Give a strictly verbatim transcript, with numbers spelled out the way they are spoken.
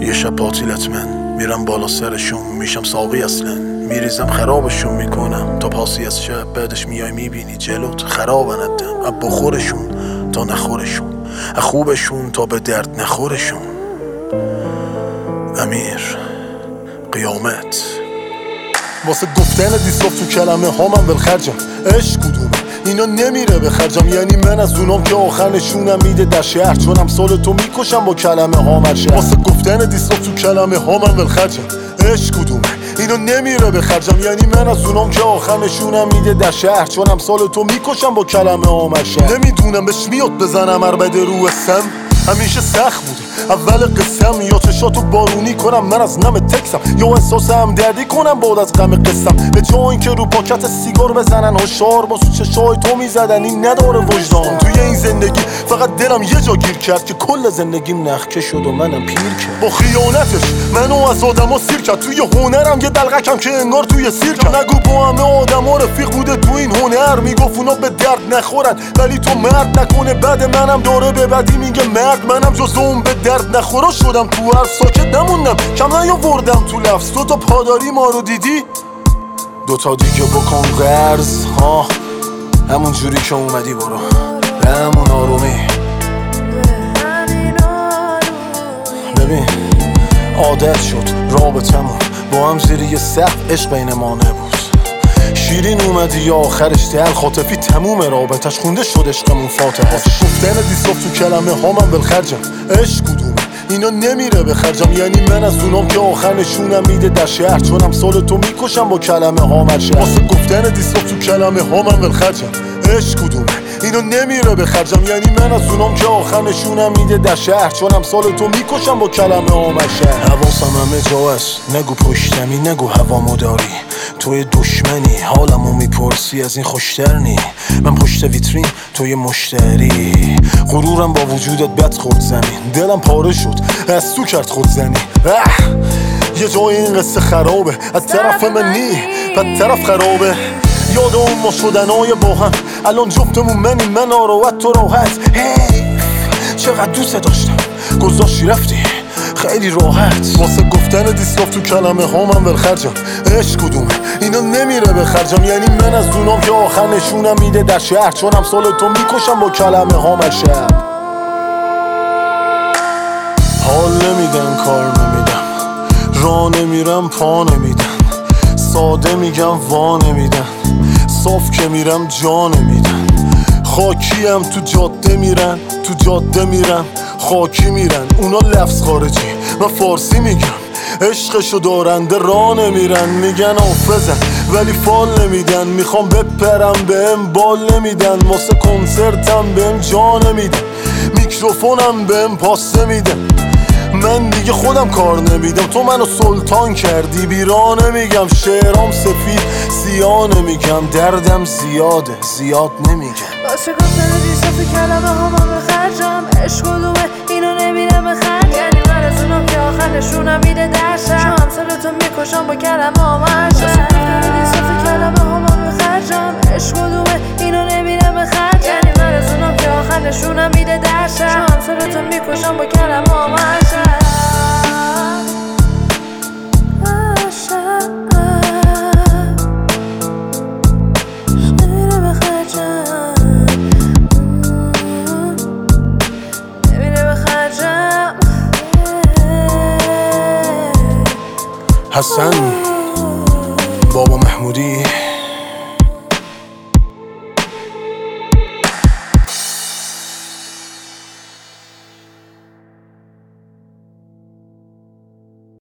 یه شب پاتیلت من میرم بالا سرشون، میشم ساقی اصلا، میریزم خرابشون میکنم تا پاسی از شب. بعدش میای میبینی جلوت خرابن الدم، اب بخورشون تا نخورشون، خوبشون تا به درد نخورشون. امیر قیامت. واسه گفتن دیسلاف تو کلمه ها من بالخرجم. عشق کدومه اینا نمیره به خرجم، یعنی من از اونام که آخر نشونم میده در شهر، چونم سال تو میکشم با کلمه ها مرشه. واسه گفتن دیسلاف تو کلمه ها من بالخرجم. عشق کدومه اینا نمیره به خرجم، یعنی من از اونام که آخر نشونم میده در شهر، چونم سال تو میکشم با کلمه ها مرشه. نمیدونم بهش میاد بزنم عربد رو سم، همیشه سخت بوده اول قسم، یا چشاتو بارونی کنم من از نم تکسم، یا احساس همدردی کنم بعد از غم قسم. به جای اینکه رو پاکت سیگار بزنن هشار، با سو چشای تو میزدن این نداره وجدان. توی این زندگی فقط دلم یه جا گیر کرد که کل زندگیم نخکه شد و منم پیر کرد. با خیانتش منو از آدما سیر کرد، توی هنرم یه دلغکم که انگار توی سیر کرد. نگو با همه آدما رفیق بوده تو این هنر، میگفت اونا به درد نخورن ولی تو مرد نکنه. بعد منم داره به بدی میگه مرد، منم جز اون به درد نخورا شدم تو هر ساکت نموندم، کم نیاوردم تو لفظ. تو تا پاداری ما رو دیدی دوتا دیگه بکن قرض ها، همون جوری که اومدی برو به همون آرومی. ببین عادت شد رابطمون با هم زیر یه سقف، عشق بین ما نبود. شیرین اومدی یا آخرش دل خاطفی تموم رابطش خونده شد عشقمون فاتحه. گفتن دیسلاف تو کلمه ها من بالخرجم. عشق کدومه اینا نمیره به خرجم، یعنی من از اونام که آخر نشونم میده در شهر، چونم سال تو میکشم با کلمه ها مرشه. واسه گفتن دیسلاف تو کلمه ها من بالخرجم. عشق کدومه اینا نمیره به خرجم، یعنی من از اونام که آخر نشونم میده در شهر، چونم سال تو میکشم با کلمه ها مرشه. حواسم همه جا هست، نگو پشتمی نگو هوامو داری، توی دشمنی حالمو میپرسی از این خوشتر نی. من پشت ویترین توی مشتری، غرورم با وجودت بد خورد زمین، دلم پاره شد از تو کرد خود زنی. یه جای این قصه خرابه از طرف من نی بد طرف خرابه. یاد اون ما شدنای با هم الان جفتمون منی، من آراحت تو راحت. حیف چقدر دوست داشتم گذاشتی رفتی خیلی راحت. واسه گفتن دیسلاف تو کلمه ها من بالخرجم. عشق کدومه اینا نمیره به خرجم، یعنی من از اونام که آخر نشونم میده در شهر، چونم سال تو میکشم با کلمه ها مرشب. حال نمیدن کار نمیدم، راه نمیرم پا نمیدن، ساده میگم وا نمیدن، صاف که میرم جا نمیدن. خاکیم تو جاده میرن، تو جاده میرن خاکی میرن. اونا لفظ خارجی من فارسی میگم، عشقشو دارنده راه نمیرن. میگن حافظن ولی فال نمیدن، میخوام بپرم بهم بال نمیدن. واسه کنسرتم بهم جا نمیدن، میکروفونم بهم پاس نمیدن. من دیگه خودم کار نمیدم، تو منو سلطان کردی بیرا نمیگم. شعرام سفید سیاه نمیگم، دردم زیاده زیاد نمیگم. واسه گفتن دیسلاف کلمه ها من بخرجم. عشق کدومه اینو نمیره بخرج، یعنی من از اونم که آخر نشونم میده درشم، چون سالتو میکشم با کلمه ها مرشم. واسه گفتن دیسلاف کلمه ها من بخرجم. عشق کدومه اینو نمیره بخرج، یعنی من از اونم که آخر نشونم میده درشم، چون سالتو میکشم با کلمه ها مرشم. حسن بابا محمودی